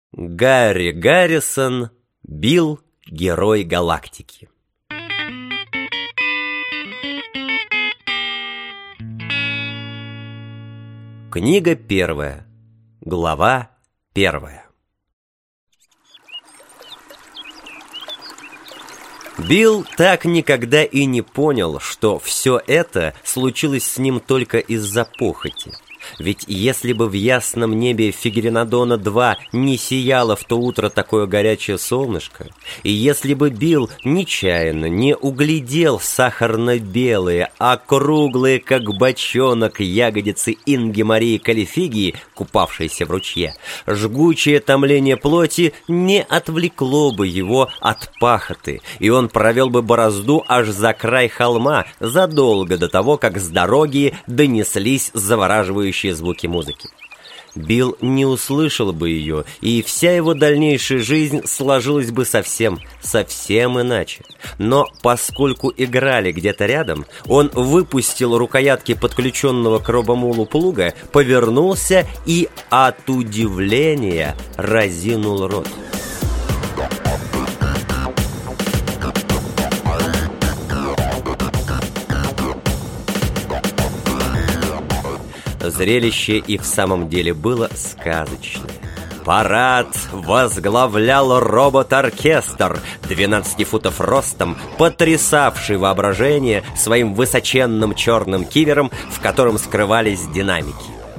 Гарри Гаррисон, Билл, герой галактики. Книга первая. Глава первая. Билл так никогда и не понял, что все это случилось с ним только из-за похоти. Ведь если бы в ясном небе Фигеринодона-2 не сияло в то утро такое горячее солнышко, и если бы Билл нечаянно не углядел сахарно-белые, округлые, как бочонок, ягодицы Инги Марии Калифигии, купавшейся в ручье, жгучее томление плоти не отвлекло бы его от пахоты, и он провел бы борозду аж за край холма задолго до того, как с дороги донеслись завораживающие звуки музыки. Билл не услышал бы ее, и вся его дальнейшая жизнь сложилась бы совсем иначе. Но поскольку играли где-то рядом, он выпустил рукоятки подключенного к робомулу плуга, повернулся и от удивления разинул рот. Зрелище и в самом деле было сказочное. Парад возглавлял робот-оркестр 12 футов ростом, потрясавший воображение своим высоченным черным кивером, в котором скрывались динамики.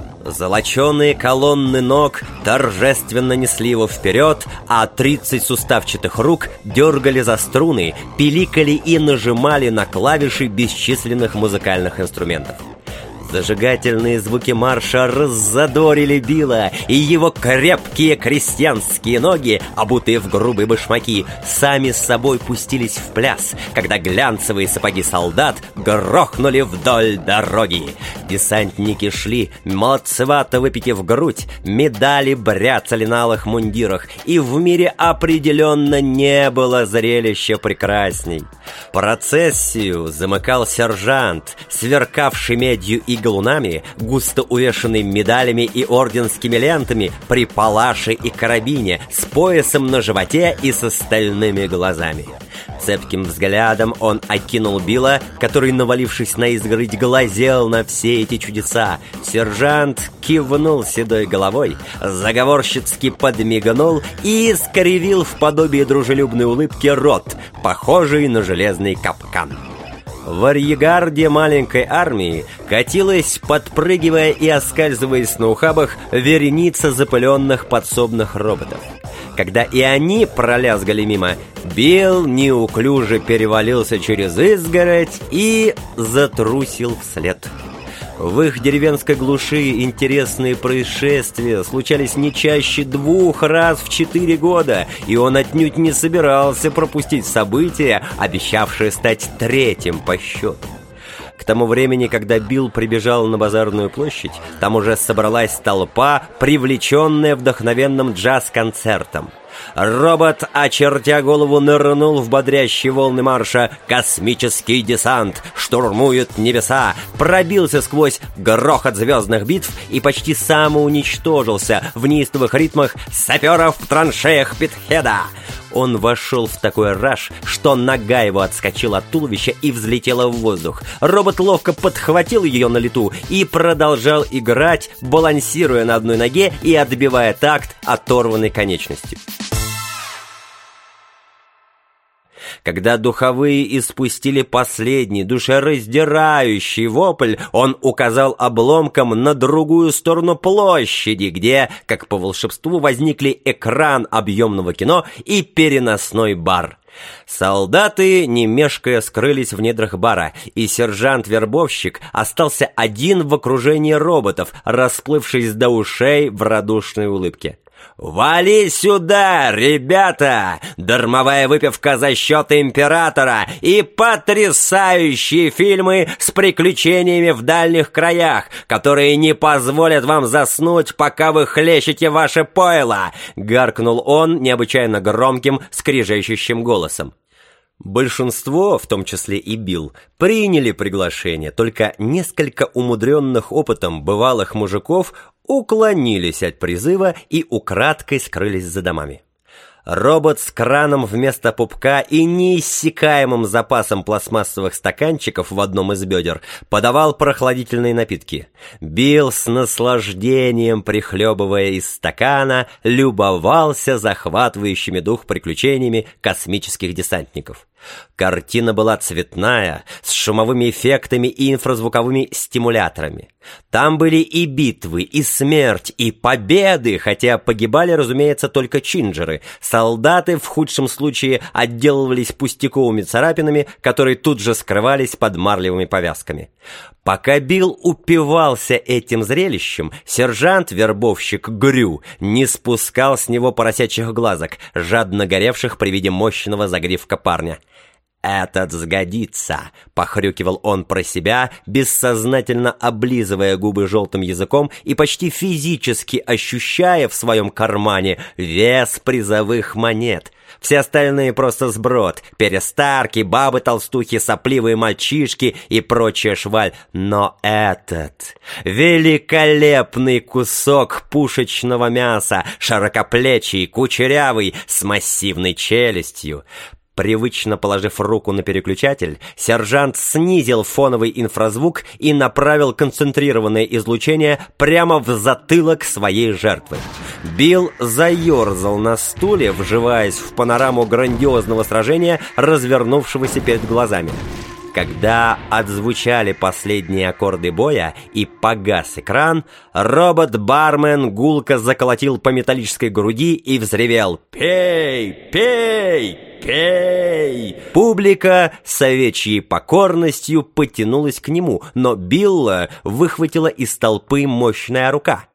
Золоченые колонны ног торжественно несли его вперед, а 30 суставчатых рук дергали за струны, пиликали и нажимали на клавиши бесчисленных музыкальных инструментов. Зажигательные звуки марша раззадорили Билла, и его крепкие крестьянские ноги, обутые в грубые башмаки, сами с собой пустились в пляс, когда глянцевые сапоги солдат грохнули вдоль дороги. Десантники шли, молодцевато выпитив грудь, медали бряцали на алых мундирах, и в мире определенно не было зрелища прекрасней. Процессию замыкал сержант, сверкавший медью и галунами, густо увешанный медалями и орденскими лентами, при палаше и карабине, с поясом на животе и с остальными глазами. Цепким взглядом он окинул Билла, который, навалившись на изгородь, глазел на все эти чудеса. Сержант кивнул седой головой, заговорщицки подмигнул и скривил в подобие дружелюбной улыбки рот, похожий на железный капкан. В арьергарде маленькой армии катилась, подпрыгивая и оскальзываясь на ухабах, вереница запыленных подсобных роботов. Когда и они пролязгали мимо, Билл неуклюже перевалился через изгородь и затрусил вслед. В их деревенской глуши интересные происшествия случались не чаще 2 раз в 4 года, и он отнюдь не собирался пропустить события, обещавшие стать 3-м по счету. К тому времени, когда Билл прибежал на базарную площадь, там уже собралась толпа, привлеченная вдохновенным джаз-концертом. Робот, очертя голову, нырнул в бодрящие волны марша. Космический десант штурмует небеса, пробился сквозь грохот звездных битв и почти самоуничтожился в неистовых ритмах саперов в траншеях Питхеда. Он вошел в такой раж, что нога его отскочила от туловища и взлетела в воздух. Робот ловко подхватил ее на лету и продолжал играть, балансируя на одной ноге и отбивая такт оторванной конечностью. Когда духовые испустили последний душераздирающий вопль, он указал обломком на другую сторону площади, где, как по волшебству, возникли экран объемного кино и переносной бар. Солдаты, не мешкая, скрылись в недрах бара, и сержант-вербовщик остался один в окружении роботов, расплывшись до ушей в радушной улыбке. «Вали сюда, ребята! Дармовая выпивка за счет императора и потрясающие фильмы с приключениями в дальних краях, которые не позволят вам заснуть, пока вы хлещете ваше пойло!» — гаркнул он необычайно громким, скрежещущим голосом. Большинство, в том числе и Билл, приняли приглашение, только несколько умудренных опытом бывалых мужиков уклонились от призыва и украдкой скрылись за домами. Робот с краном вместо пупка и неиссякаемым запасом пластмассовых стаканчиков в одном из бедер подавал прохладительные напитки. Билл с наслаждением, прихлебывая из стакана, любовался захватывающими дух приключениями космических десантников. Картина была цветная, с шумовыми эффектами и инфразвуковыми стимуляторами. Там были и битвы, и смерть, и победы, хотя погибали, разумеется, только чинджеры. Солдаты в худшем случае отделывались пустяковыми царапинами, которые тут же скрывались под марлевыми повязками. Пока Билл упивался этим зрелищем, сержант-вербовщик Грю не спускал с него поросячьих глазок, жадно горевших при виде мощного загривка парня. «Этот сгодится», — похрюкивал он про себя, бессознательно облизывая губы желтым языком и почти физически ощущая в своем кармане вес призовых монет. Все остальные просто сброд, перестарки, бабы-толстухи, сопливые мальчишки и прочая шваль. Но этот великолепный кусок пушечного мяса, широкоплечий, кучерявый, с массивной челюстью. Привычно положив руку на переключатель, сержант снизил фоновый инфразвук и направил концентрированное излучение прямо в затылок своей жертвы. Билл заерзал на стуле, вживаясь в панораму грандиозного сражения, развернувшегося перед глазами. Когда отзвучали последние аккорды боя и погас экран, робот-бармен гулко заколотил по металлической груди и взревел: «Пей! Пей! Пей!» Публика с овечьей покорностью потянулась к нему, но Билла выхватила из толпы мощная рука.